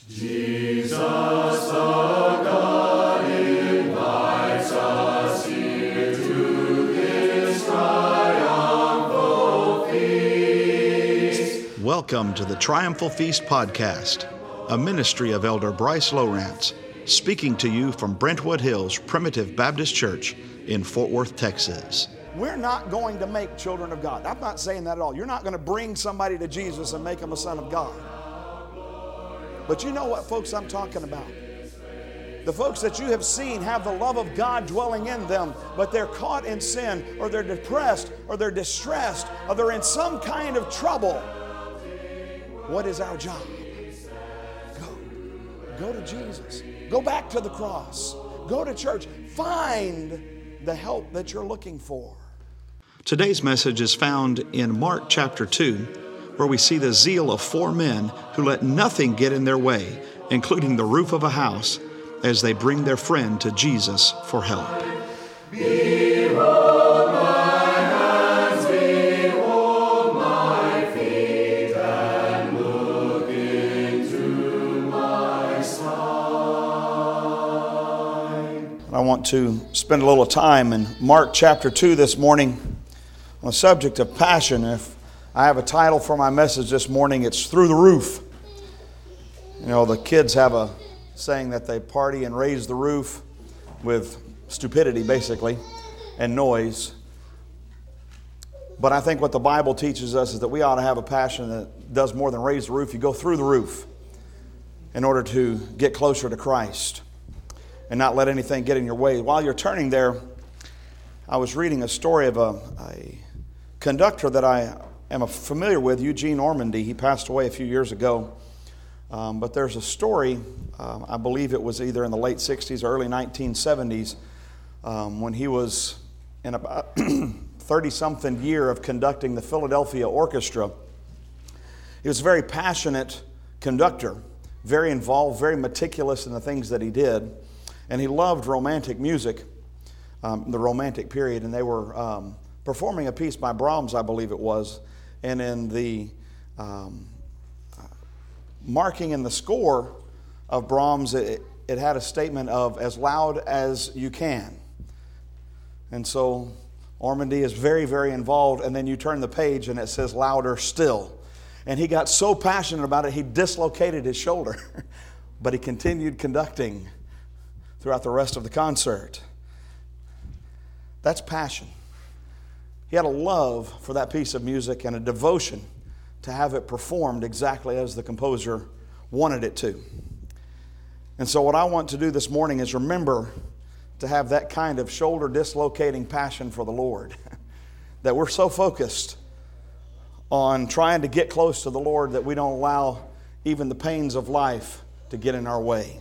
Jesus the God invites us here to His triumphal feast. Welcome to the Triumphal Feast podcast, a ministry of Elder Bryce Lowrance, speaking to you from Brentwood Hills Primitive Baptist Church in Fort Worth, Texas. We're not going to make children of God. I'm not saying that at all. You're not going to bring somebody to Jesus and make them a son of God. But you know what folks I'm talking about? The folks that you have seen have the love of God dwelling in them, but they're caught in sin, or they're depressed, or they're distressed, or they're in some kind of trouble. What is our job? Go to Jesus. Go back to the cross. Go to church. Find the help that you're looking for. Today's message is found in Mark chapter 2, where we see the zeal of 4 men who let nothing get in their way, including the roof of a house, as they bring their friend to Jesus for help. Behold my hands, behold my feet, and look into my side. I want to spend a little time in Mark chapter 2 this morning on the subject of passion. If I have a title for my message this morning, it's Through the Roof. You know, the kids have a saying that they party and raise the roof with stupidity, basically, and noise. But I think what the Bible teaches us is that we ought to have a passion that does more than raise the roof. You go through the roof in order to get closer to Christ and not let anything get in your way. While you're turning there, I was reading a story of a conductor that I am familiar with, Eugene Ormandy. He passed away a few years ago. But there's a story, I believe it was either in the late 60s or early 1970s, when he was in about 30-something year of conducting the Philadelphia Orchestra. He was a very passionate conductor, very involved, very meticulous in the things that he did. And he loved romantic music, the Romantic period. And they were performing a piece by Brahms, I believe it was. And in the marking in the score of Brahms, it had a statement of as loud as you can. And so Ormandy is very, very involved. And then you turn the page and it says louder still. And he got so passionate about it, he dislocated his shoulder. But he continued conducting throughout the rest of the concert. That's passion. He had a love for that piece of music and a devotion to have it performed exactly as the composer wanted it to. And so what I want to do this morning is remember to have that kind of shoulder dislocating passion for the Lord. That we're so focused on trying to get close to the Lord that we don't allow even the pains of life to get in our way.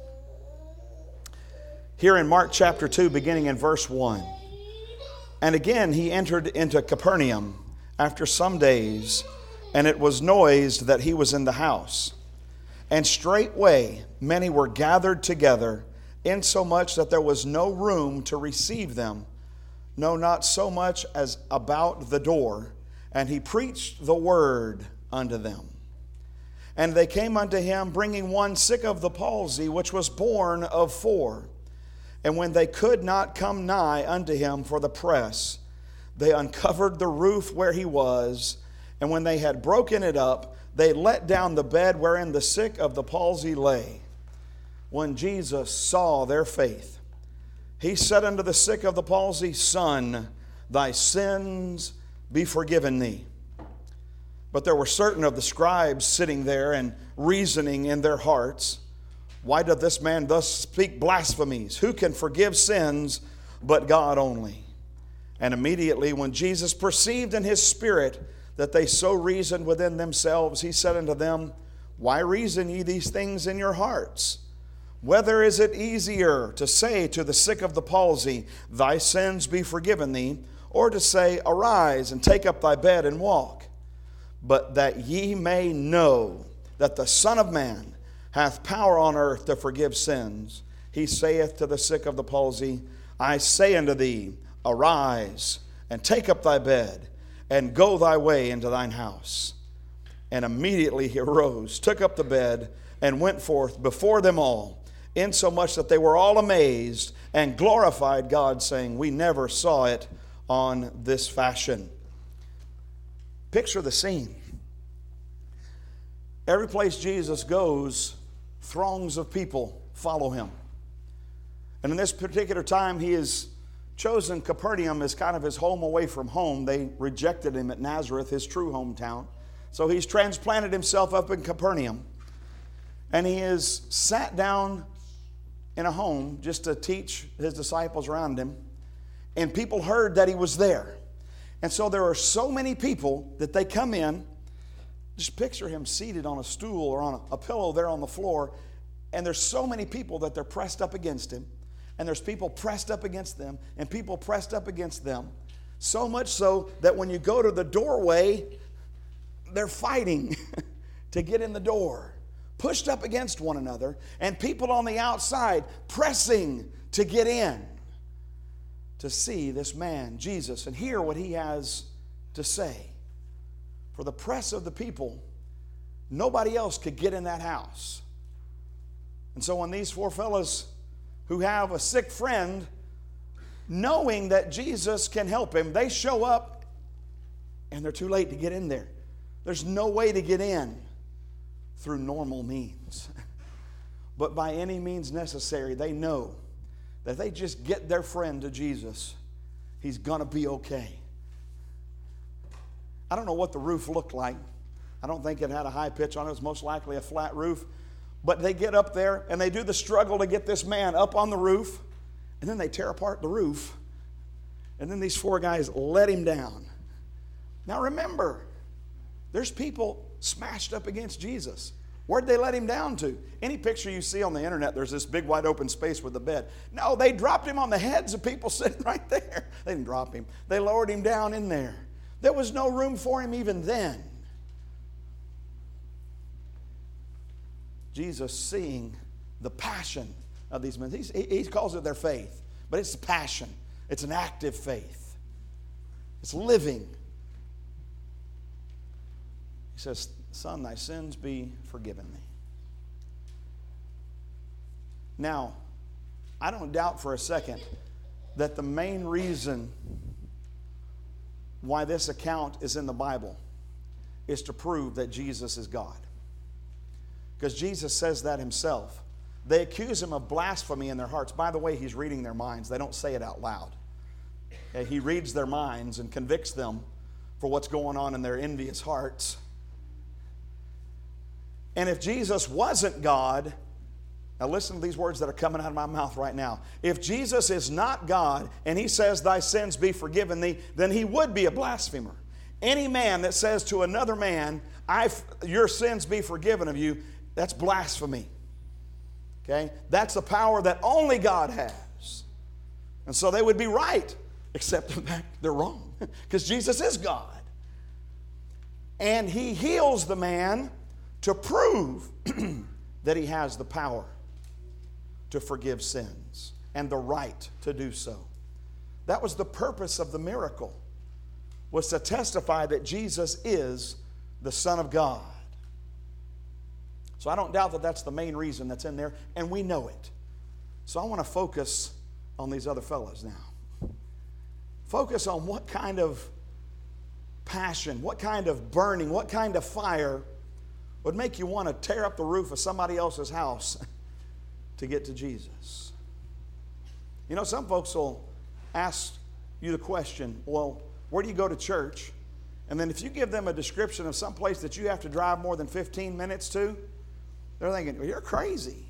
Here in Mark chapter 2, beginning in verse 1. And again he entered into Capernaum after some days, and it was noised that he was in the house. And straightway many were gathered together, insomuch that there was no room to receive them, no, not so much as about the door. And he preached the word unto them. And they came unto him, bringing one sick of the palsy, which was born of 4. And when they could not come nigh unto him for the press, they uncovered the roof where he was, and when they had broken it up, they let down the bed wherein the sick of the palsy lay. When Jesus saw their faith, he said unto the sick of the palsy, Son, thy sins be forgiven thee. But there were certain of the scribes sitting there and reasoning in their hearts, Why doth this man thus speak blasphemies? Who can forgive sins but God only? And immediately when Jesus perceived in his spirit that they so reasoned within themselves, he said unto them, Why reason ye these things in your hearts? Whether is it easier to say to the sick of the palsy, Thy sins be forgiven thee, or to say, Arise and take up thy bed and walk? But that ye may know that the Son of Man hath power on earth to forgive sins, he saith to the sick of the palsy, I say unto thee, Arise and take up thy bed and go thy way into thine house. And immediately he arose, took up the bed, and went forth before them all, insomuch that they were all amazed and glorified God, saying, we never saw it on this fashion. Picture the scene. Every place Jesus goes, throngs of people follow him. And in this particular time, he has chosen Capernaum as kind of his home away from home. They rejected him at Nazareth, his true hometown. So he's transplanted himself up in Capernaum. And he is sat down in a home just to teach his disciples around him. And people heard that he was there. And so there are so many people that they come in. Just picture him seated on a stool or on a pillow there on the floor. And there's so many people that they're pressed up against him. And there's people pressed up against them and people pressed up against them. So much so that when you go to the doorway, they're fighting to get in the door, pushed up against one another, and people on the outside pressing to get in to see this man, Jesus, and hear what he has to say. For the press of the people, nobody else could get in that house. And so when these four fellas who have a sick friend, knowing that Jesus can help him, they show up and they're too late to get in there. There's no way to get in through normal means. But by any means necessary, they know that if they just get their friend to Jesus, he's going to be okay. I don't know what the roof looked like. I don't think it had a high pitch on it. It was most likely a flat roof. But they get up there and they do the struggle to get this man up on the roof. And then they tear apart the roof. And then these four guys let him down. Now remember, there's people smashed up against Jesus. Where'd they let him down to? Any picture you see on the internet, there's this big wide open space with the bed. No, they dropped him on the heads of people sitting right there. They didn't drop him. They lowered him down in there. There was no room for him even then. Jesus, seeing the passion of these men, he calls it their faith, but it's a passion. It's an active faith. It's living. He says, son, thy sins be forgiven thee. Now, I don't doubt for a second that the main reason why this account is in the Bible is to prove that Jesus is God. Because Jesus says that himself. They accuse him of blasphemy in their hearts. By the way, he's reading their minds. They don't say it out loud. Okay, he reads their minds and convicts them for what's going on in their envious hearts. And if Jesus wasn't God, now listen to these words that are coming out of my mouth right now. If Jesus is not God and he says, thy sins be forgiven thee, then he would be a blasphemer. Any man that says to another man, your sins be forgiven of you, that's blasphemy. Okay? That's the power that only God has. And so they would be right, except in fact they're wrong. Because Jesus is God. And he heals the man to prove that he has the power to forgive sins and the right to do so. That was the purpose of the miracle, was to testify that Jesus is the Son of God. So I don't doubt that that's the main reason that's in there, and we know it. So I want to focus on these other fellows now. Focus on what kind of passion, what kind of burning, what kind of fire would make you want to tear up the roof of somebody else's house to get to Jesus. You know, some folks will ask you the question, well, where do you go to church? And then if you give them a description of some place that you have to drive more than 15 minutes to, they're thinking, well, you're crazy.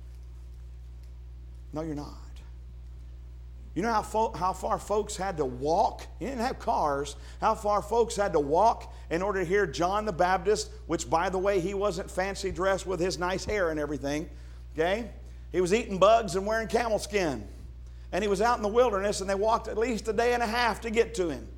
No, you're not. You know how far folks had to walk? You didn't have cars. How far folks had to walk in order to hear John the Baptist, which, by the way, he wasn't fancy dressed with his nice hair and everything. Okay? He was eating bugs and wearing camel skin. And he was out in the wilderness, and they walked at least a day and a half to get to him.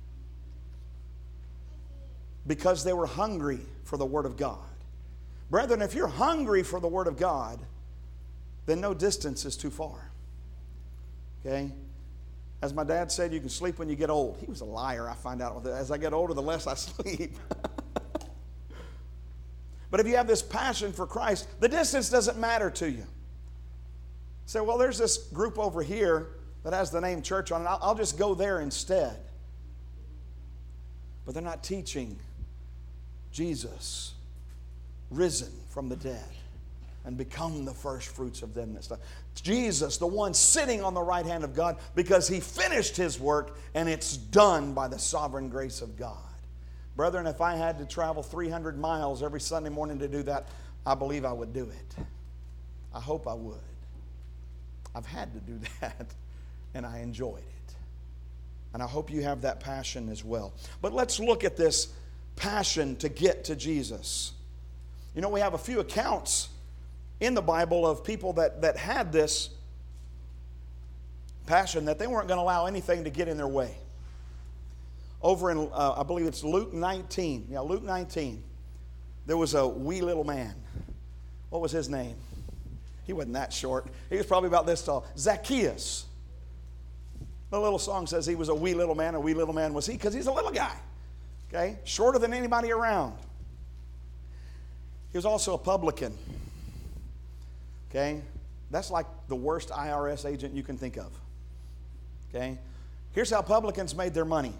Because they were hungry for the Word of God. Brethren, if you're hungry for the Word of God, then no distance is too far. Okay? As my dad said, you can sleep when you get old. He was a liar, I find out. As I get older, the less I sleep. But if you have this passion for Christ, the distance doesn't matter to you. Say, well, there's this group over here that has the name church on it. I'll just go there instead. But they're not teaching Jesus risen from the dead and become the first fruits of them that stuff. Jesus, the one sitting on the right hand of God, because He finished His work and it's done by the sovereign grace of God. Brethren, if I had to travel 300 miles every Sunday morning to do that, I believe I would do it. I hope I would. I've had to do that, and I enjoyed it. And I hope you have that passion as well. But let's look at this passion to get to Jesus. You know, we have a few accounts in the Bible of people that had this passion that they weren't going to allow anything to get in their way. Over in, I believe it's Luke 19. Yeah, Luke 19. There was a wee little man. What was his name? He wasn't that short. He was probably about this tall. Zacchaeus. The little song says he was a wee little man. A wee little man was he because he's a little guy. Okay? Shorter than anybody around. He was also a publican. Okay? That's like the worst IRS agent you can think of. Okay? Here's how publicans made their money.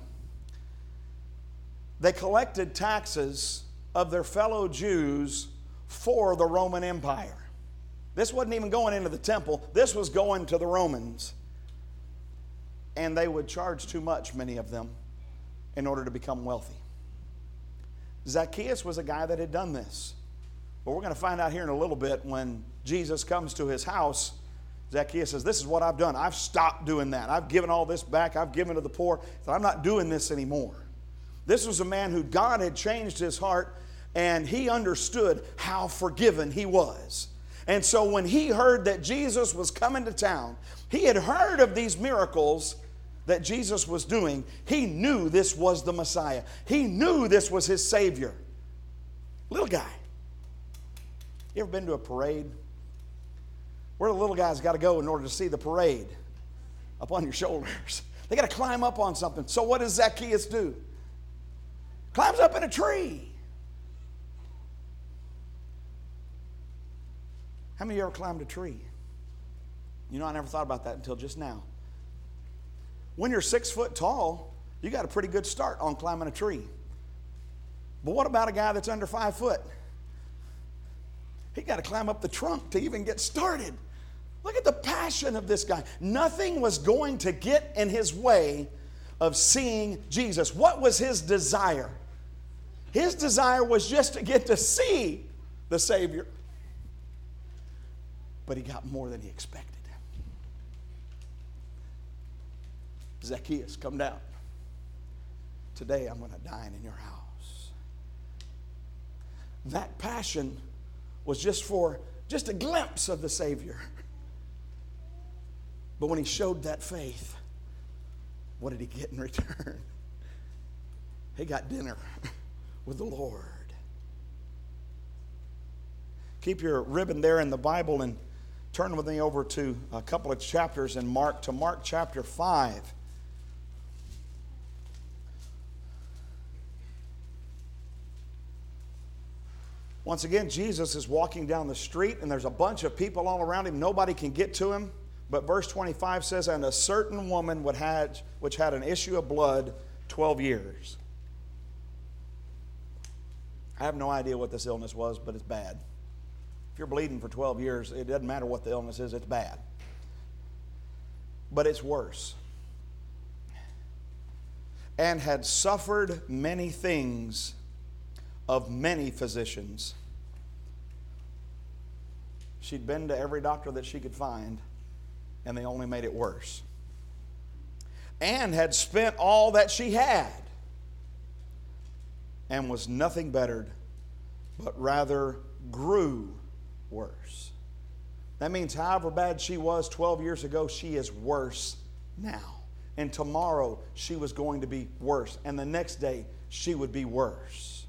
They collected taxes of their fellow Jews for the Roman Empire. This wasn't even going into the temple. This was going to the Romans. And they would charge too much, many of them, in order to become wealthy. Zacchaeus was a guy that had done this. But we're going to find out here in a little bit when Jesus comes to his house. Zacchaeus says, this is what I've done. I've stopped doing that. I've given all this back. I've given to the poor. So I'm not doing this anymore. This was a man who God had changed his heart, and he understood how forgiven he was. And so when he heard that Jesus was coming to town, he had heard of these miracles that Jesus was doing. He knew this was the Messiah. He knew this was his Savior. Little guy. You ever been to a parade? Where the little guys got to go in order to see the parade? Up on your shoulders. They got to climb up on something. So what does Zacchaeus do? Climbs up in a tree. How many of you ever climbed a tree? You know, I never thought about that until just now. When you're 6 foot tall, you got a pretty good start on climbing a tree. But what about a guy that's under 5 foot? He got to climb up the trunk to even get started. Look at the passion of this guy. Nothing was going to get in his way of seeing Jesus. What was his desire? His desire was just to get to see the Savior. But he got more than he expected. Zacchaeus, come down. Today I'm going to dine in your house. That passion was just a glimpse of the Savior. But when he showed that faith, what did he get in return? He got dinner with the Lord. Keep your ribbon there in the Bible and turn with me over to a couple of chapters in Mark, to Mark chapter 5. Once again, Jesus is walking down the street and there's a bunch of people all around him. Nobody can get to him. But verse 25 says, and a certain woman which had an issue of blood 12 years. I have no idea what this illness was, but it's bad. If you're bleeding for 12 years, it doesn't matter what the illness is, it's bad. But it's worse. And had suffered many things of many physicians. She'd been to every doctor that she could find, and they only made it worse. And had spent all that she had, and was nothing bettered, but rather grew worse. That means however bad she was 12 years ago, she is worse now. And tomorrow she was going to be worse. And the next day she would be worse.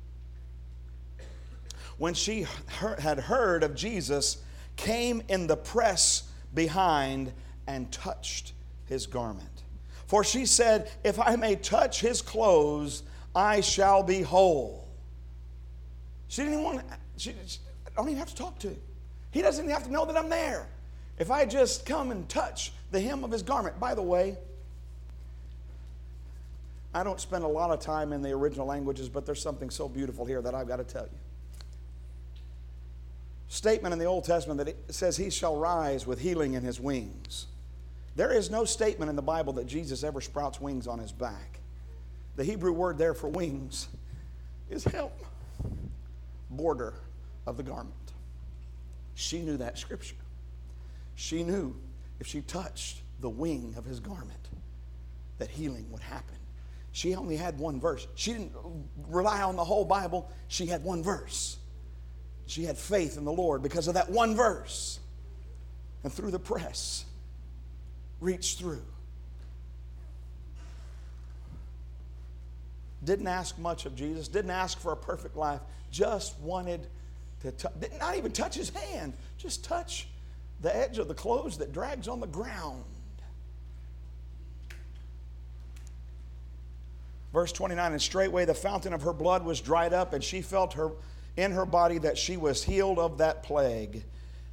When she had heard of Jesus, came in the press behind and touched his garment. For she said, if I may touch his clothes, I shall be whole. She didn't even want to, I don't even have to talk to him. He doesn't even have to know that I'm there. If I just come and touch the hem of his garment. By the way, I don't spend a lot of time in the original languages, but there's something so beautiful here that I've got to tell you. Statement in the Old Testament that it says he shall rise with healing in his wings. There is no statement in the Bible that Jesus ever sprouts wings on his back. The Hebrew word there for wings is help, border of the garment. She knew that scripture. She knew if she touched the wing of his garment that healing would happen. She only had one verse. She didn't rely on the whole Bible. She had one verse. She had faith in the Lord because of that one verse. And through the press, reached through. Didn't ask much of Jesus. Didn't ask for a perfect life. Just wanted to did not even touch his hand. Just touch the edge of the clothes that drags on the ground. Verse 29, and straightway the fountain of her blood was dried up, and she felt in her body that she was healed of that plague.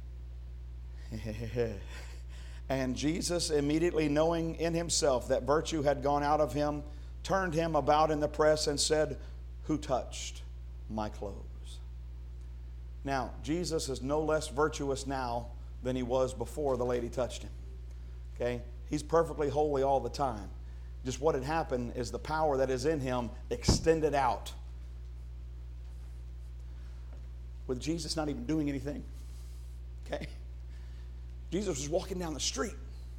And Jesus, immediately knowing in himself that virtue had gone out of him, turned him about in the press and said, who touched my clothes? Now, Jesus is no less virtuous now than he was before the lady touched him. Okay? He's perfectly holy all the time. Just what had happened is the power that is in him extended out. With Jesus not even doing anything. Okay? Jesus was walking down the street.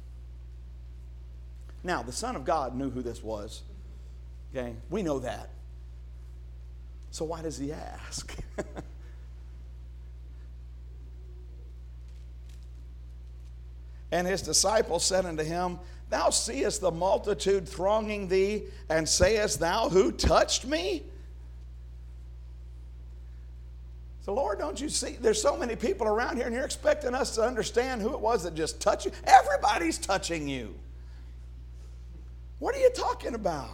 Now, the Son of God knew who this was. Okay? We know that. So why does he ask? And his disciples said unto him, thou seest the multitude thronging thee, and sayest thou, who touched me? So, Lord, don't you see? There's so many people around here, and you're expecting us to understand who it was that just touched you? Everybody's touching you. What are you talking about?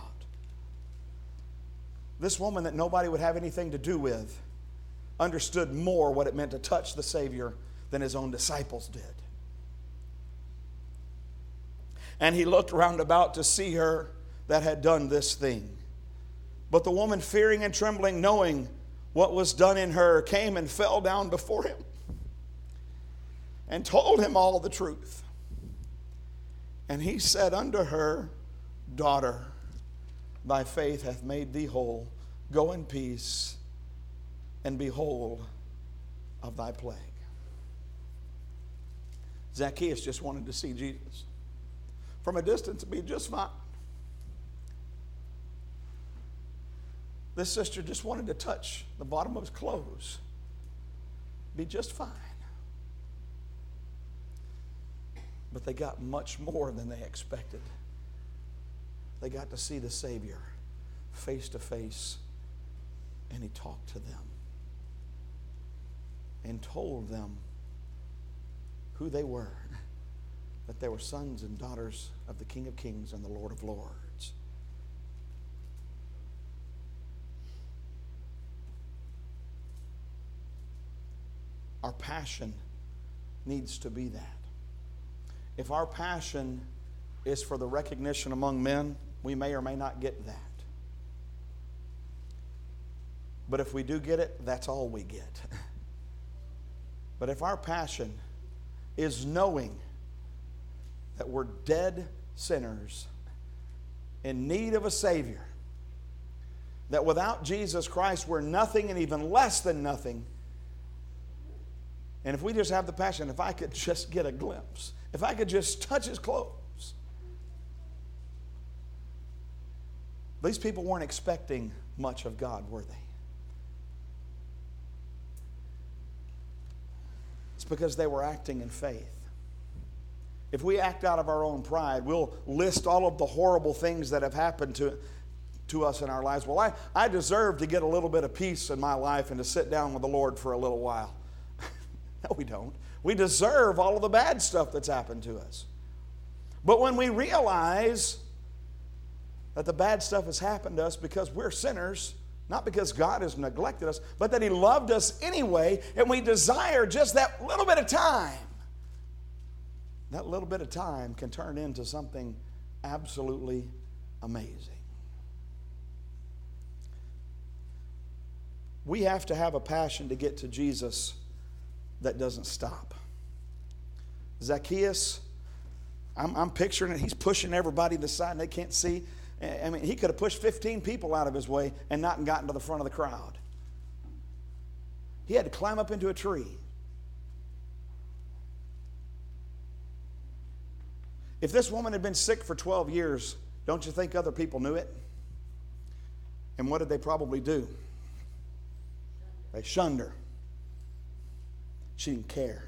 This woman that nobody would have anything to do with understood more what it meant to touch the Savior than his own disciples did. And he looked round about to see her that had done this thing. But the woman, fearing and trembling, knowing what was done in her, came and fell down before him and told him all the truth. And he said unto her, daughter, thy faith hath made thee whole. Go in peace, and be whole of thy plague. Zacchaeus just wanted to see Jesus. From a distance, it'd be just fine. This sister just wanted to touch the bottom of his clothes. Be just fine. But they got much more than they expected. They got to see the Savior face to face, and he talked to them and told them who they were, that they were sons and daughters of the King of Kings and the Lord of Lords. Our passion needs to be that. If our passion is for the recognition among men, we may or may not get that. But if we do get it, that's all we get. But if our passion is knowing that we're dead sinners in need of a Savior, that without Jesus Christ we're nothing and even less than nothing, and if we just have the passion, if I could just get a glimpse, if I could just touch his clothes. These people weren't expecting much of God, were they? It's because they were acting in faith. If we act out of our own pride, we'll list all of the horrible things that have happened to us in our lives. Well, I deserve to get a little bit of peace in my life and to sit down with the Lord for a little while. No, we don't. We deserve all of the bad stuff that's happened to us. But when we realize that the bad stuff has happened to us because we're sinners Not because God has neglected us, but that He loved us anyway, and we desire just that little bit of time. That little bit of time can turn into something absolutely amazing. We have to have a passion to get to Jesus that doesn't stop. Zacchaeus, I'm picturing it. He's pushing everybody to the side and they can't see. I mean, he could have pushed 15 people out of his way and not gotten to the front of the crowd. He had to climb up into a tree. If this woman had been sick for 12 years, don't you think other people knew it? And what did they probably do? They shunned her. She didn't care.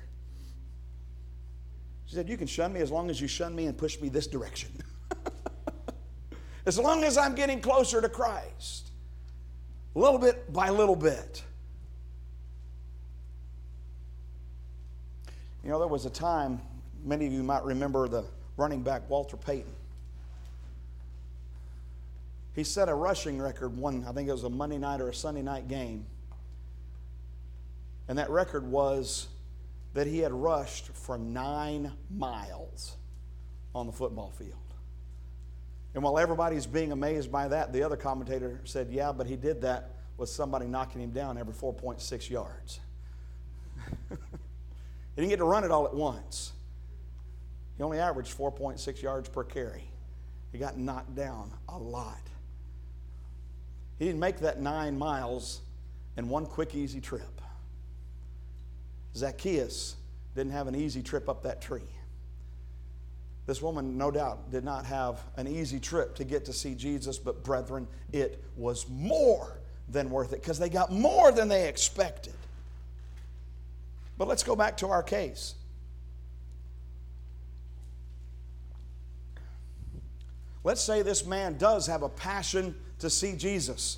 She said, "You can shun me as long as you shun me and push me this direction." As long as I'm getting closer to Christ. Little bit by little bit. You know, there was a time, many of you might remember the running back Walter Payton. He set a rushing record one, I think it was a Monday night or a Sunday night game. And that record was that he had rushed for 9 miles on the football field. And while everybody's being amazed by that, the other commentator said, yeah, but he did that with somebody knocking him down every 4.6 yards. He didn't get to run it all at once. He only averaged 4.6 yards per carry. He got knocked down a lot. He didn't make that 9 miles in one quick, easy trip. Zacchaeus didn't have an easy trip up that tree. This woman, no doubt, did not have an easy trip to get to see Jesus, but brethren, it was more than worth it because they got more than they expected. But let's go back to our case. Let's say this man does have a passion to see Jesus,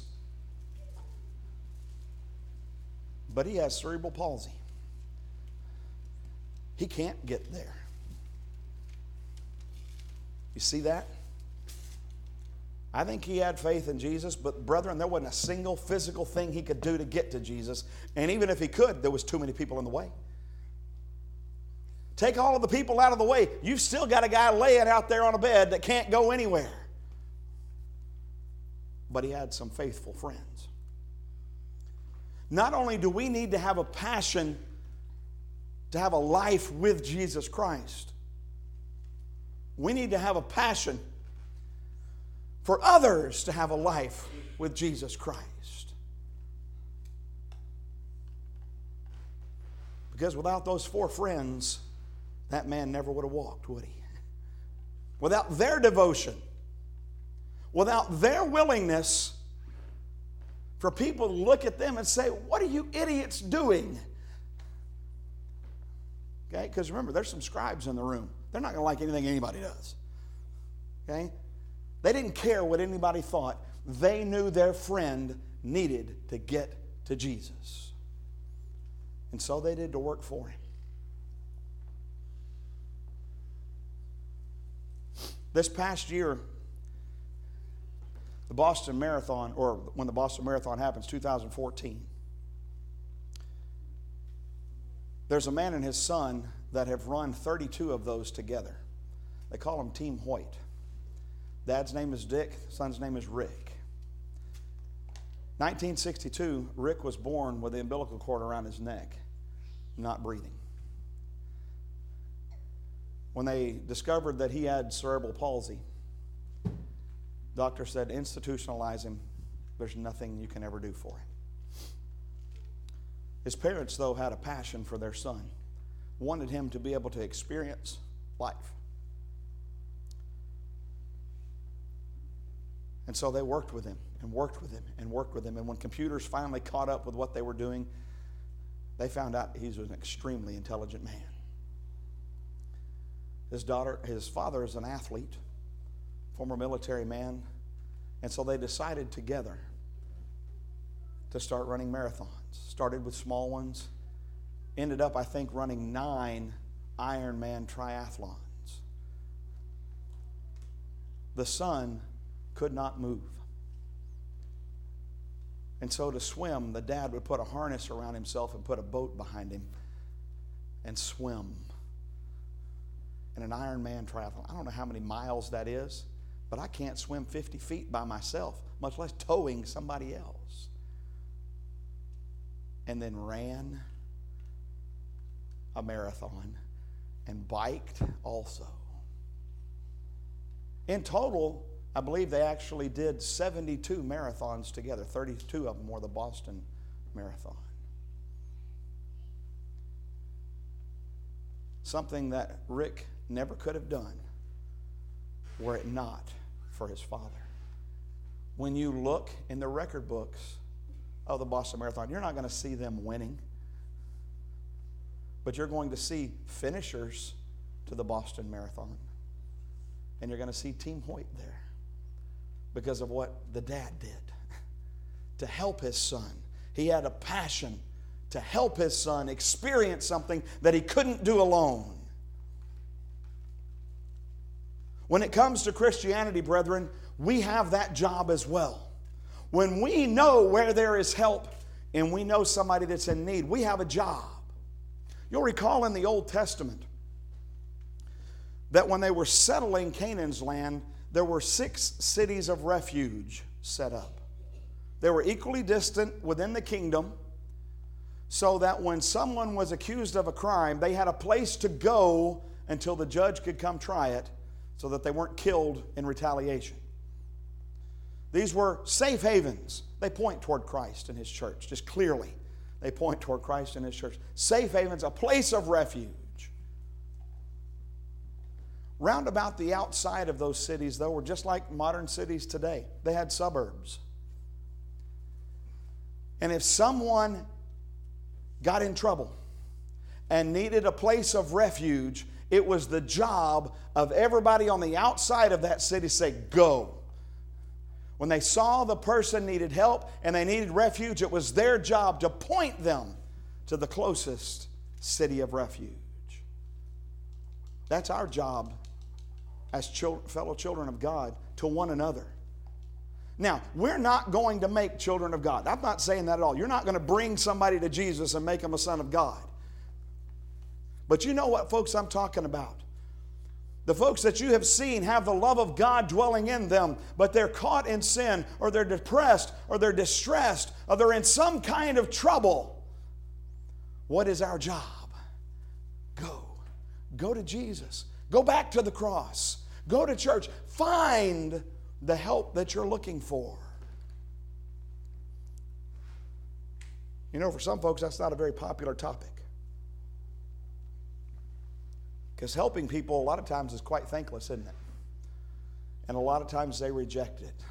but he has cerebral palsy. He can't get there. You see that? I think he had faith in Jesus, but brethren, there wasn't a single physical thing he could do to get to Jesus. And even if he could, there was too many people in the way. Take all of the people out of the way. You've still got a guy laying out there on a bed that can't go anywhere. But he had some faithful friends. Not only do we need to have a passion to have a life with Jesus Christ, we need to have a passion for others to have a life with Jesus Christ. Because without those 4 friends, that man never would have walked, would he? Without their devotion, without their willingness for people to look at them and say, "What are you idiots doing?" Okay, because remember, there's some scribes in the room. They're not going to like anything anybody does. Okay? They didn't care what anybody thought. They knew their friend needed to get to Jesus. And so they did the work for him. This past year, the Boston Marathon, or when the Boston Marathon happens, 2014, there's a man and his son that have run 32 of those together. They call them Team Hoyt. Dad's name is Dick, son's name is Rick. 1962, Rick was born with the umbilical cord around his neck, not breathing. When they discovered that he had cerebral palsy, doctor said, institutionalize him. There's nothing you can ever do for him. His parents, though, had a passion for their son, wanted him to be able to experience life. And so they worked with him and worked with him and worked with him. And when computers finally caught up with what they were doing, they found out he was an extremely intelligent man. His father is an athlete, former military man, and so they decided together to start running marathons. Started with small ones, ended up, I think, running 9 Ironman triathlons. The son could not move. And so to swim, the dad would put a harness around himself and put a boat behind him and swim in an Ironman triathlon. I don't know how many miles that is, but I can't swim 50 feet by myself, much less towing somebody else. And then ran a marathon and biked also. In total, I believe they actually did 72 marathons together. 32 of them were the Boston Marathon. Something that Rick never could have done were it not for his father. When you look in the record books of the Boston Marathon, you're not going to see them winning, but you're going to see finishers to the Boston Marathon. And you're going to see Team Hoyt there because of what the dad did to help his son. He had a passion to help his son experience something that he couldn't do alone. When it comes to Christianity, brethren, we have that job as well. When we know where there is help and we know somebody that's in need, we have a job. You'll recall in the Old Testament that when they were settling Canaan's land, there were 6 cities of refuge set up. They were equally distant within the kingdom, so that when someone was accused of a crime, they had a place to go until the judge could come try it, so that they weren't killed in retaliation. These were safe havens. They point toward Christ and His church, just clearly. They point toward Christ and His church. Safe havens, a place of refuge. Round about the outside of those cities, though, were just like modern cities today. They had suburbs. And if someone got in trouble and needed a place of refuge, it was the job of everybody on the outside of that city to say, go. When they saw the person needed help and they needed refuge, it was their job to point them to the closest city of refuge. That's our job as fellow children of God to one another. Now, we're not going to make children of God. I'm not saying that at all. You're not going to bring somebody to Jesus and make them a son of God. But you know what, folks, I'm talking about. The folks that you have seen have the love of God dwelling in them, but they're caught in sin, or they're depressed, or they're distressed, or they're in some kind of trouble. What is our job? Go. Go to Jesus. Go back to the cross. Go to church. Find the help that you're looking for. You know, for some folks, that's not a very popular topic. Because helping people a lot of times is quite thankless, isn't it? And a lot of times they reject it.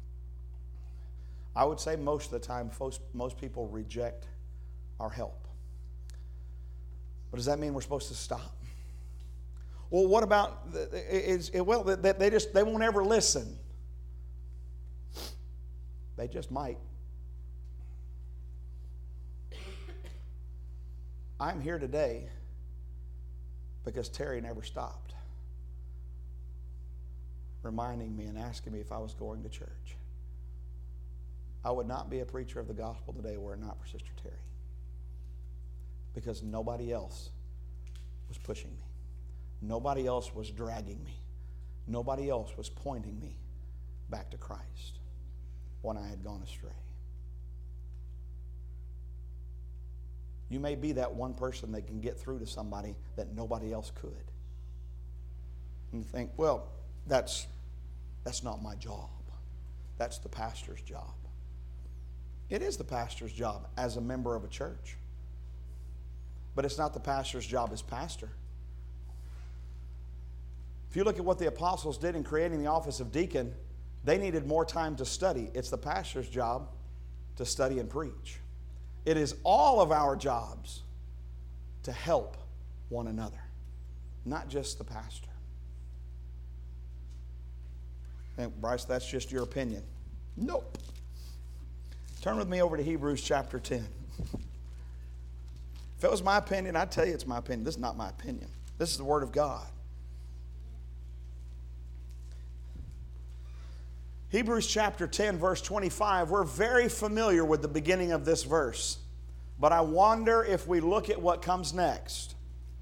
I would say most of the time, most people reject our help. But does that mean we're supposed to stop? Well, what about, they won't ever listen. They just might. I'm here today because Terry never stopped reminding me and asking me if I was going to church. I would not be a preacher of the gospel today were it not for Sister Terry, because nobody else was pushing me. Nobody else was dragging me. Nobody else was pointing me back to Christ when I had gone astray. You may be that one person that can get through to somebody that nobody else could. And you think, well, that's not my job. That's the pastor's job. It is the pastor's job as a member of a church. But it's not the pastor's job as pastor. If you look at what the apostles did in creating the office of deacon, they needed more time to study. It's the pastor's job to study and preach. It is all of our jobs to help one another, not just the pastor. And Bryce, that's just your opinion. Nope. Turn with me over to Hebrews chapter 10. If it was my opinion, I'd tell you it's my opinion. This is not my opinion. This is the Word of God. Hebrews chapter 10, verse 25, we're very familiar with the beginning of this verse. But I wonder if we look at what comes next.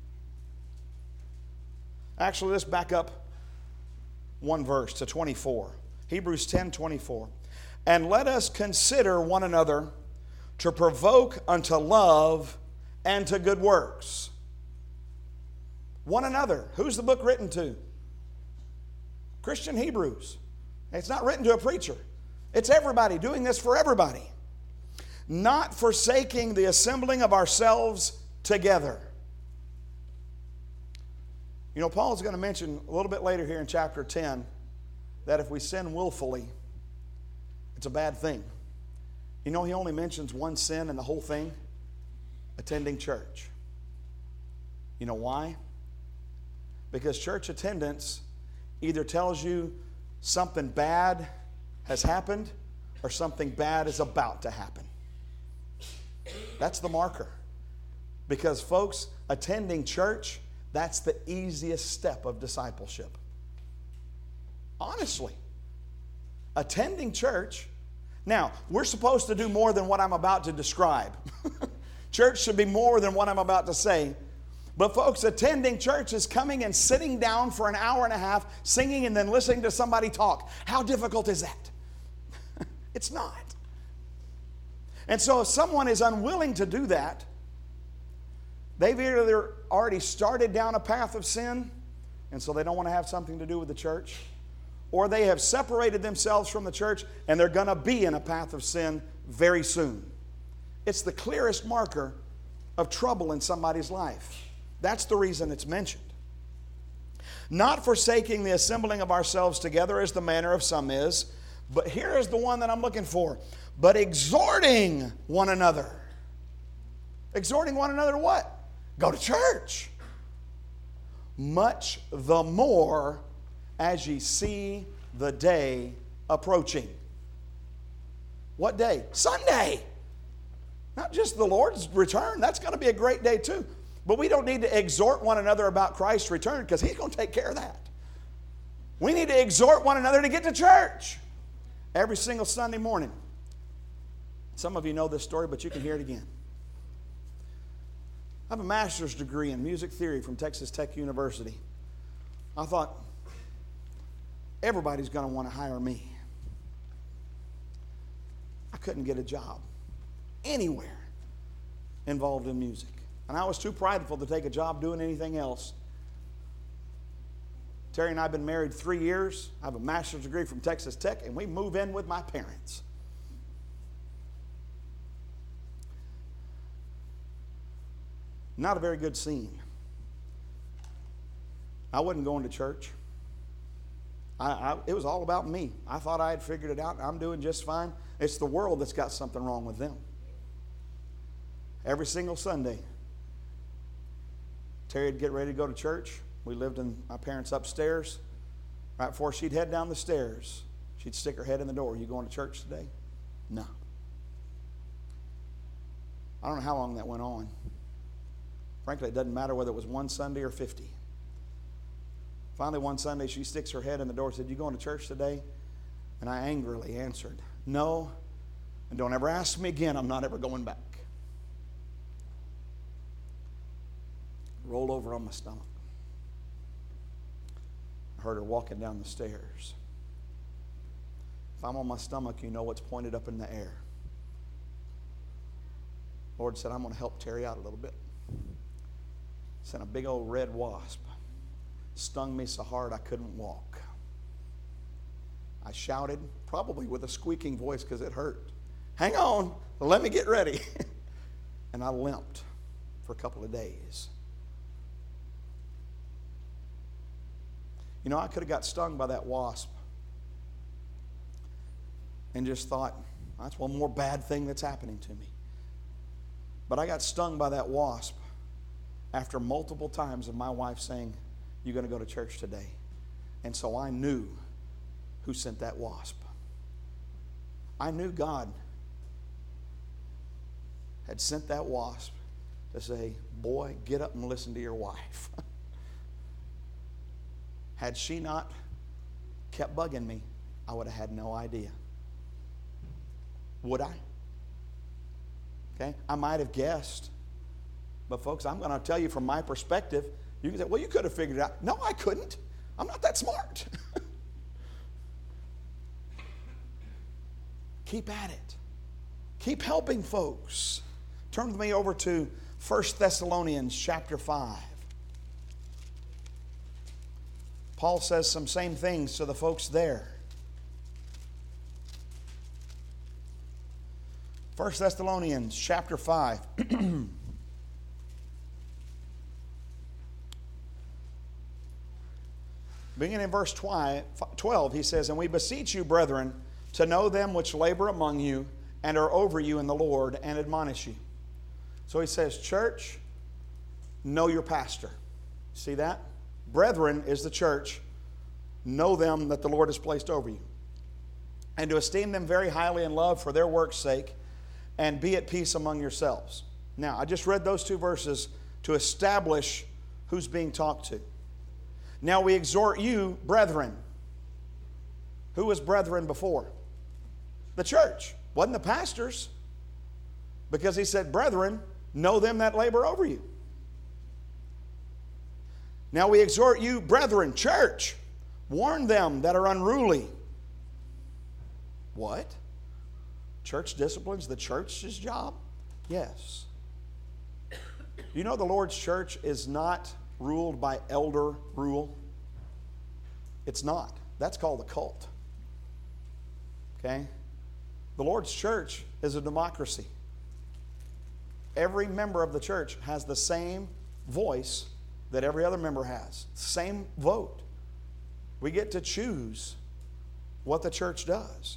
Actually, let's back up one verse to 24. Hebrews 10, 24. And let us consider one another to provoke unto love and to good works. One another. Who's the book written to? Christian Hebrews. It's not written to a preacher. It's everybody, doing this for everybody. Not forsaking the assembling of ourselves together. You know, Paul's going to mention a little bit later here in chapter 10 that if we sin willfully, it's a bad thing. You know, he only mentions one sin in the whole thing: attending church. You know why? Because church attendance either tells you something bad has happened or something bad is about to happen. That's the marker. Because, folks, attending church, that's the easiest step of discipleship. Honestly. Attending church. Now, we're supposed to do more than what I'm about to describe. Church should be more than what I'm about to say. But folks, attending church is coming and sitting down for an hour and a half, singing and then listening to somebody talk. How difficult is that? It's not. And so if someone is unwilling to do that, they've either already started down a path of sin, and so they don't want to have something to do with the church, or they have separated themselves from the church and they're going to be in a path of sin very soon. It's the clearest marker of trouble in somebody's life. That's the reason it's mentioned. Not forsaking the assembling of ourselves together as the manner of some is, but here is the one that I'm looking for. But exhorting one another. Exhorting one another to what? Go to church. Much the more as ye see the day approaching. What day? Sunday. Not just the Lord's return. That's going to be a great day too. But we don't need to exhort one another about Christ's return because He's going to take care of that. We need to exhort one another to get to church every single Sunday morning. Some of you know this story, but you can hear it again. I have a master's degree in music theory from Texas Tech University. I thought, everybody's going to want to hire me. I couldn't get a job anywhere involved in music. And I was too prideful to take a job doing anything else. Terry and I have been married 3 years. I have a master's degree from Texas Tech, and we move in with my parents. Not a very good scene. I wasn't going to church. It was all about me. I thought I had figured it out. I'm doing just fine. It's the world that's got something wrong with them. Every single Sunday, Terry would get ready to go to church. We lived in my parents' upstairs. Right before she'd head down the stairs, she'd stick her head in the door. You going to church today? No. I don't know how long that went on. Frankly, it doesn't matter whether it was one Sunday or 50. Finally, one Sunday, she sticks her head in the door and said, you going to church today? And I angrily answered, no, and don't ever ask me again. I'm not ever going back. Rolled over on my stomach. I heard her walking down the stairs. If I'm on my stomach, you know what's pointed up in the air. Lord said, I'm going to help Terry out a little bit. Sent a big old red wasp. Stung me so hard I couldn't walk. I shouted, probably with a squeaking voice because it hurt. Hang on, let me get ready. And I limped for a couple of days. You know, I could have got stung by that wasp and just thought, that's one more bad thing that's happening to me. But I got stung by that wasp after multiple times of my wife saying, you're going to go to church today. And so I knew who sent that wasp. I knew God had sent that wasp to say, boy, get up and listen to your wife. Had she not kept bugging me, I would have had no idea. Would I? Okay, I might have guessed. But folks, I'm going to tell you from my perspective, you can say, well, you could have figured it out. No, I couldn't. I'm not that smart. Keep at it. Keep helping folks. Turn with me over to 1 Thessalonians chapter 5. Paul says some same things to the folks there. 1 Thessalonians chapter 5. Beginning in verse 12, he says, "And we beseech you, brethren, to know them which labor among you and are over you in the Lord, and admonish you." So he says, church, know your pastor. See that? Brethren is the church. Know them that the Lord has placed over you. And to esteem them very highly in love for their work's sake, and be at peace among yourselves. Now, I just read those two verses to establish who's being talked to. Now we exhort you, brethren. Who was brethren before? The church. Wasn't the pastors. Because he said, brethren, know them that labor over you. Now we exhort you, brethren, church, warn them that are unruly. What? Church disciplines the church's job? Yes. You know the Lord's church is not ruled by elder rule. It's not. That's called a cult. Okay? The Lord's church is a democracy. Every member of the church has the same voice that every other member has. Same vote. We get to choose what the church does.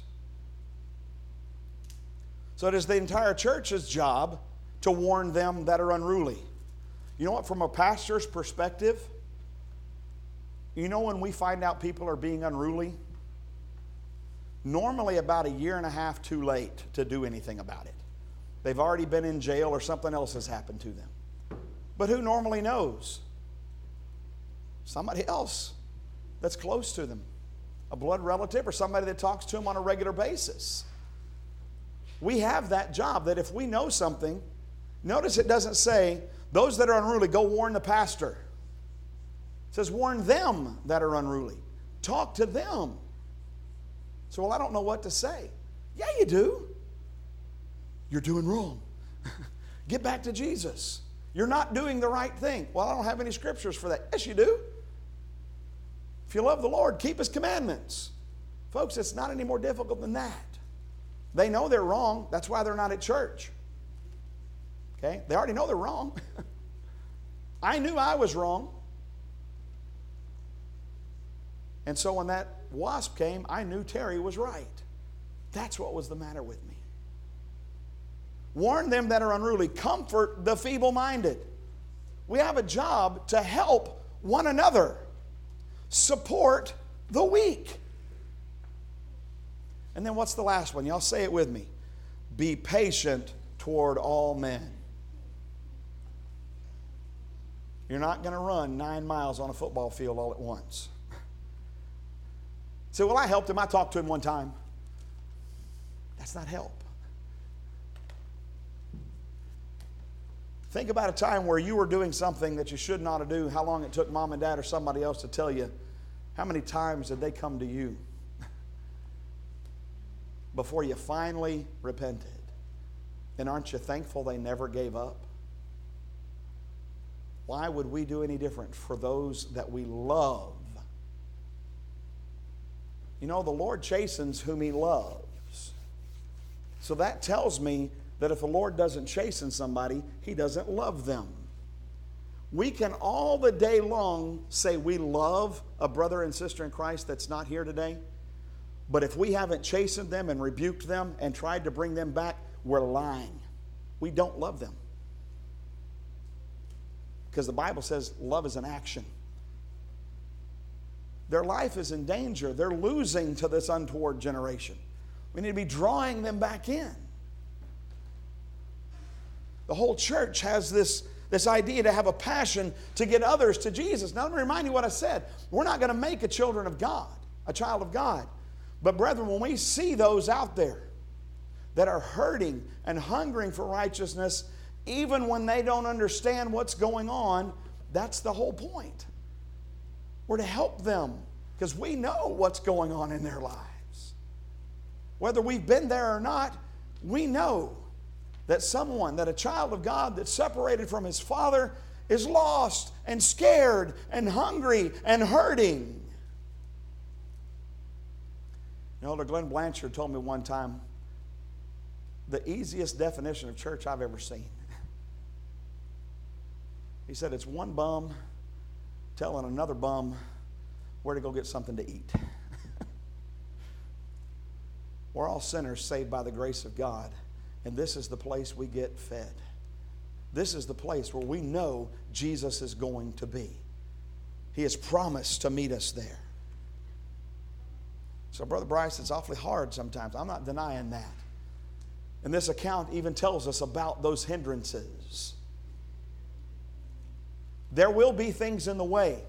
So it is the entire church's job to warn them that are unruly. You know what, from a pastor's perspective, you know when we find out people are being unruly? Normally about a year and a half too late to do anything about it. They've already been in jail or something else has happened to them. But who normally knows? Somebody else that's close to them. A blood relative or somebody that talks to them on a regular basis. We have that job that if we know something, notice it doesn't say, those that are unruly, go warn the pastor. It says, warn them that are unruly. Talk to them. So, well, I don't know what to say. Yeah, you do. You're doing wrong. Get back to Jesus. You're not doing the right thing. Well, I don't have any scriptures for that. Yes, you do. If you love the Lord, keep His commandments. Folks, it's not any more difficult than that. They know they're wrong. That's why they're not at church. Okay? They already know they're wrong. I knew I was wrong. And so when that wasp came, I knew Terry was right. That's what was the matter with me. Warn them that are unruly. Comfort the feeble-minded. We have a job to help one another. Support the weak. And then what's the last one? Y'all say it with me. Be patient toward all men. You're not going to run 9 miles on a football field all at once. Say, well, I helped him. I talked to him one time. That's not help. Think about a time where you were doing something that you should not do, how long it took mom and dad or somebody else to tell you. How many times did they come to you before you finally repented? And aren't you thankful they never gave up? Why would we do any different for those that we love? You know, the Lord chastens whom He loves. So that tells me that if the Lord doesn't chasten somebody, He doesn't love them. We can all the day long say we love a brother and sister in Christ that's not here today. But if we haven't chastened them and rebuked them and tried to bring them back, we're lying. We don't love them. Because the Bible says love is an action. Their life is in danger. They're losing to this untoward generation. We need to be drawing them back in. The whole church has this idea to have a passion to get others to Jesus. Now let me remind you what I said. We're not going to make a child of God. But brethren, when we see those out there that are hurting and hungering for righteousness, even when they don't understand what's going on, that's the whole point. We're to help them because we know what's going on in their lives. Whether we've been there or not, we know that a child of God that's separated from his father is lost and scared and hungry and hurting. Elder Glenn Blanchard told me one time the easiest definition of church I've ever seen. He said it's one bum telling another bum where to go get something to eat. We're all sinners saved by the grace of God, and this is the place we get fed. This is the place where we know Jesus is going to be. He has promised to meet us there. So, Brother Bryce, it's awfully hard sometimes. I'm not denying that. And this account even tells us about those hindrances. There will be things in the way.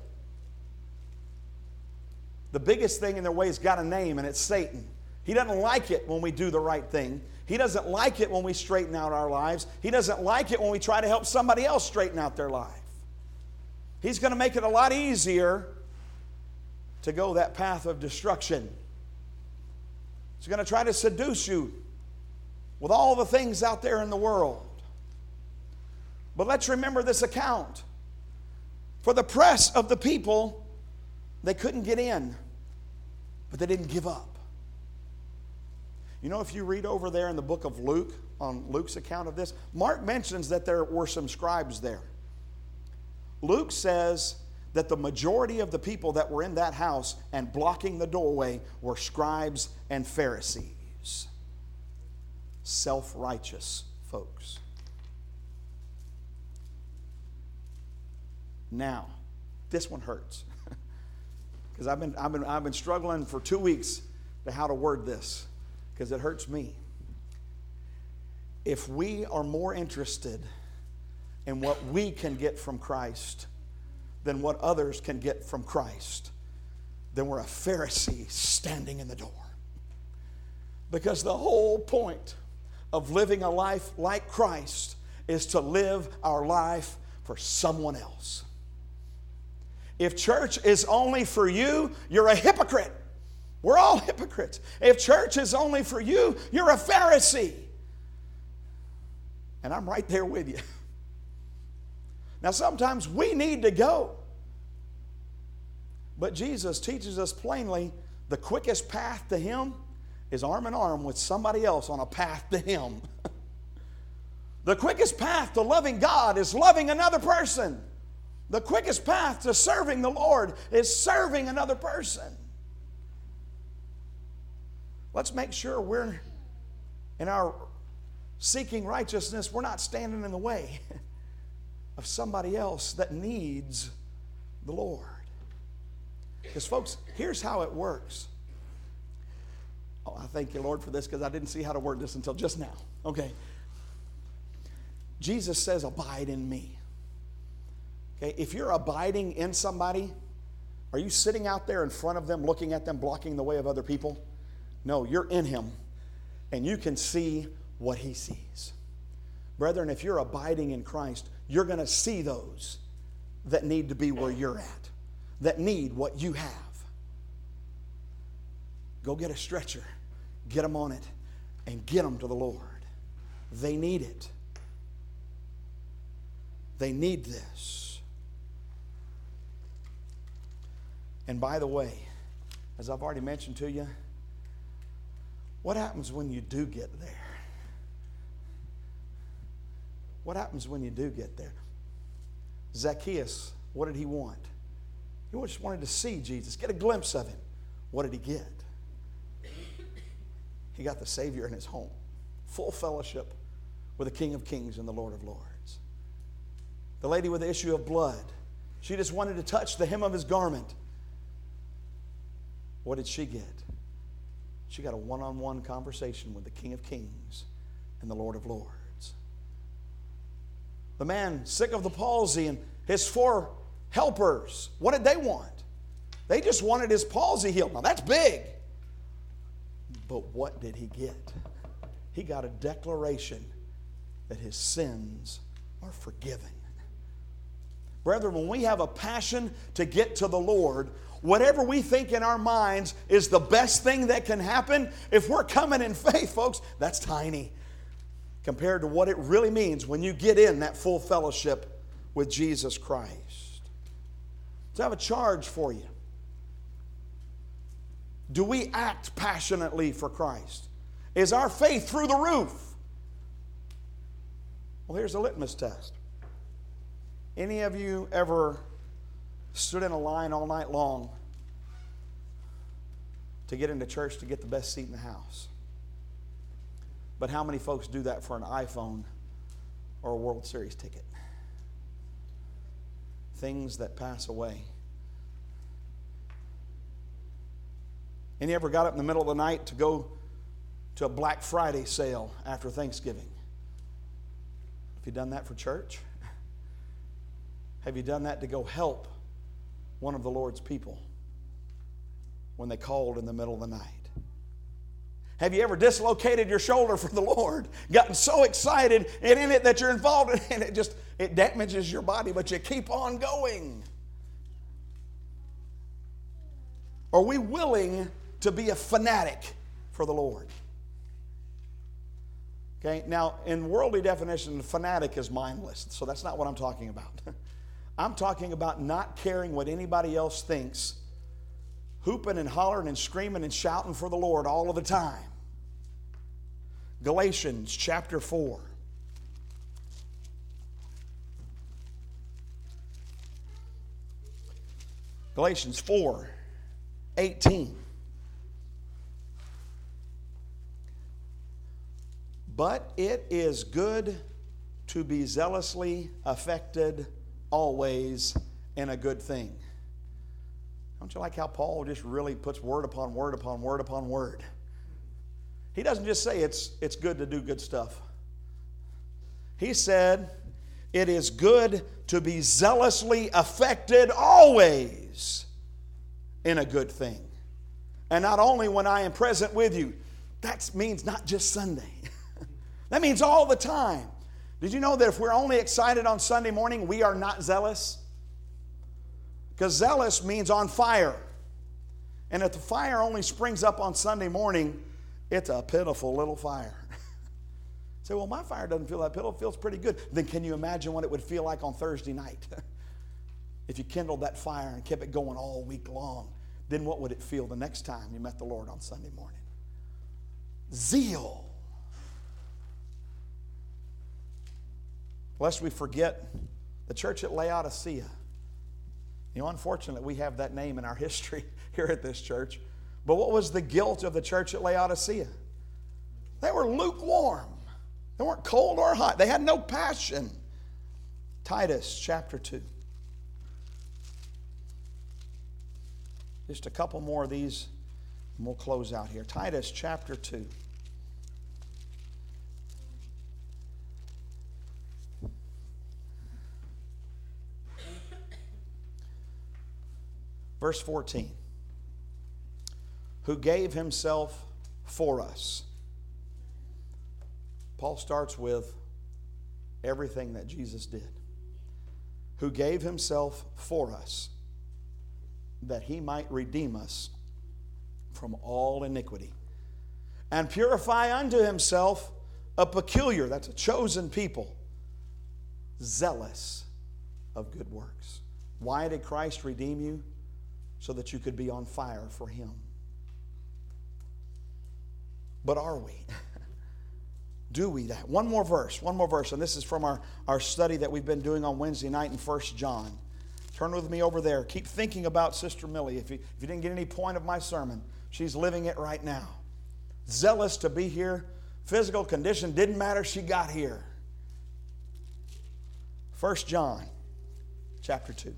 The biggest thing in their way has got a name, and it's Satan. He doesn't like it when we do the right thing. He doesn't like it when we straighten out our lives. He doesn't like it when we try to help somebody else straighten out their life. He's going to make it a lot easier to go that path of destruction. He's going to try to seduce you with all the things out there in the world. But let's remember this account. For the press of the people, they couldn't get in, but they didn't give up. You know, if you read over there in the book of Luke, on Luke's account of this, Mark mentions that there were some scribes there. Luke says that the majority of the people that were in that house and blocking the doorway were scribes and Pharisees. Self-righteous folks. Now, this one hurts. Because I've been struggling for 2 weeks to how to word this, because it hurts me. If we are more interested in what we can get from Christ than what others can get from Christ, then we're a Pharisee standing in the door. Because the whole point of living a life like Christ is to live our life for someone else. If church is only for you, you're a hypocrite. We're all hypocrites. If church is only for you, you're a Pharisee. And I'm right there with you. Now, sometimes we need to go. But Jesus teaches us plainly the quickest path to Him is arm in arm with somebody else on a path to Him. The quickest path to loving God is loving another person. The quickest path to serving the Lord is serving another person. Let's make sure we're, in our seeking righteousness, we're not standing in the way of somebody else that needs the Lord. Because, folks, here's how it works. Oh, I thank you, Lord, for this, because I didn't see how to word this until just now. Okay. Jesus says, abide in me. Okay, if you're abiding in somebody, are you sitting out there in front of them, looking at them, blocking the way of other people? No, you're in Him, and you can see what He sees. Brethren, if you're abiding in Christ, you're going to see those that need to be where you're at, that need what you have. Go get a stretcher, get them on it, and get them to the Lord. They need it. They need this. And by the way, as I've already mentioned to you, what happens when you do get there? What happens when you do get there? Zacchaeus, what did he want? He just wanted to see Jesus, get a glimpse of Him. What did he get? He got the Savior in his home. Full fellowship with the King of Kings and the Lord of Lords. The lady with the issue of blood, she just wanted to touch the hem of His garment. What did she get? She got a one-on-one conversation with the King of Kings and the Lord of Lords. The man sick of the palsy and his 4 helpers, what did they want? They just wanted his palsy healed. Now that's big. But what did he get? He got a declaration that his sins are forgiven. Brethren, when we have a passion to get to the Lord, whatever we think in our minds is the best thing that can happen, if we're coming in faith, folks, that's tiny compared to what it really means when you get in that full fellowship with Jesus Christ. So I have a charge for you. Do we act passionately for Christ? Is our faith through the roof? Well, here's a litmus test. Any of you ever stood in a line all night long to get into church to get the best seat in the house? But how many folks do that for an iPhone or a World Series ticket? Things that pass away. Any ever got up in the middle of the night to go to a Black Friday sale after Thanksgiving? Have you done that for church? Have you done that to go help one of the Lord's people when they called in the middle of the night? Have you ever dislocated your shoulder for the Lord, gotten so excited and in it that you're involved in it, it damages your body, but you keep on going? Are we willing to be a fanatic for the Lord? Okay, now in worldly definition, fanatic is mindless, so that's not what I'm talking about. I'm talking about not caring what anybody else thinks, hooping and hollering and screaming and shouting for the Lord all of the time. Galatians chapter 4. Galatians 4:18. But it is good to be zealously affected always in a good thing. Don't you like how Paul just really puts word upon word upon word upon word? He doesn't just say it's good to do good stuff. He said it is good to be zealously affected always in a good thing. And not only when I am present with you. That means not just Sunday. That means all the time. Did you know that if we're only excited on Sunday morning, we are not zealous? Because zealous means on fire. And if the fire only springs up on Sunday morning, it's a pitiful little fire. Say, well, my fire doesn't feel that pitiful. It feels pretty good. Then can you imagine what it would feel like on Thursday night? If you kindled that fire and kept it going all week long, then what would it feel the next time you met the Lord on Sunday morning? Zeal. Lest we forget the church at Laodicea. You know, unfortunately, we have that name in our history here at this church. But what was the guilt of the church at Laodicea? They were lukewarm. They weren't cold or hot. They had no passion. Titus chapter 2. Just a couple more of these and we'll close out here. Titus chapter 2. Verse 14. Who gave himself for us. Paul starts with everything that Jesus did. Who gave himself for us, that he might redeem us from all iniquity, and purify unto himself a peculiar, that's a chosen people, zealous of good works. Why did Christ redeem you? So that you could be on fire for him. But are we? Do we that? One more verse, and this is from our study that we've been doing on Wednesday night in 1 John. Turn with me over there. Keep thinking about Sister Millie. If you didn't get any point of my sermon, she's living it right now. Zealous to be here. Physical condition didn't matter, she got here. 1 John chapter 2.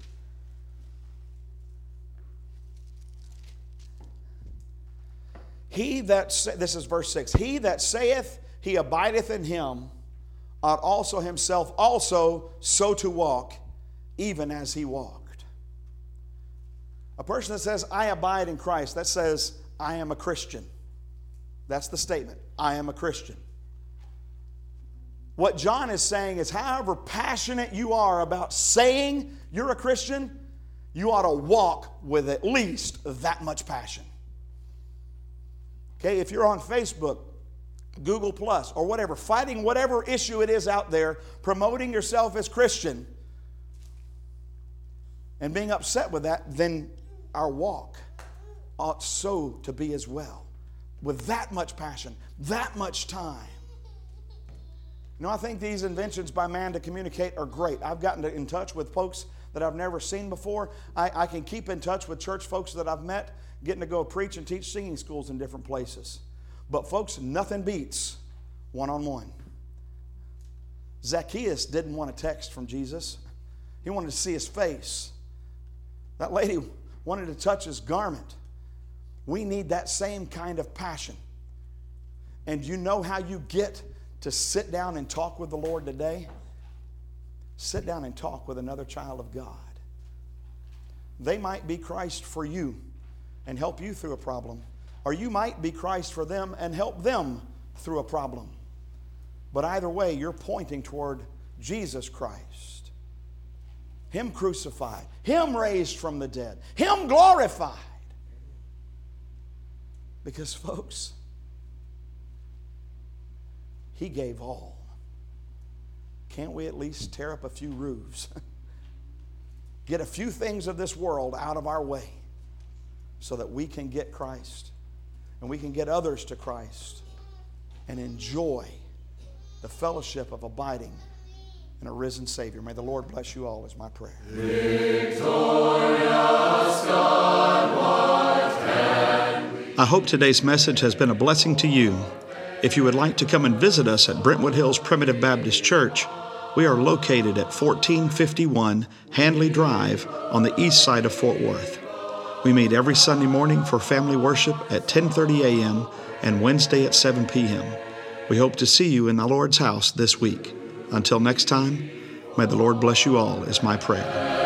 This is verse 6. He that saith he abideth in him ought also himself also so to walk, even as he walked. A person that says, I abide in Christ, that says, I am a Christian. That's the statement. I am a Christian. What John is saying is, however passionate you are about saying you're a Christian, you ought to walk with at least that much passion. Okay, if you're on Facebook, Google Plus, or whatever, fighting whatever issue it is out there, promoting yourself as Christian, and being upset with that, then our walk ought so to be as well. With that much passion, that much time. You know, I think these inventions by man to communicate are great. I've gotten in touch with folks that I've never seen before. I can keep in touch with church folks that I've met, getting to go preach and teach singing schools in different places. But folks, nothing beats one-on-one. Zacchaeus didn't want a text from Jesus. He wanted to see his face. That lady wanted to touch his garment. We need that same kind of passion. And you know how you get to sit down and talk with the Lord today? Sit down and talk with another child of God. They might be Christ for you and help you through a problem, or you might be Christ for them and help them through a problem. But either way, you're pointing toward Jesus Christ. Him crucified, Him raised from the dead, Him glorified. Because, folks, He gave all. Can't we at least tear up a few roofs? Get a few things of this world out of our way so that we can get Christ and we can get others to Christ and enjoy the fellowship of abiding in a risen Savior. May the Lord bless you all is my prayer. Victorious God, what can we? I hope today's message has been a blessing to you. If you would like to come and visit us at Brentwood Hills Primitive Baptist Church, we are located at 1451 Handley Drive on the east side of Fort Worth. We meet every Sunday morning for family worship at 10:30 a.m. and Wednesday at 7 p.m. We hope to see you in the Lord's house this week. Until next time, may the Lord bless you all is my prayer.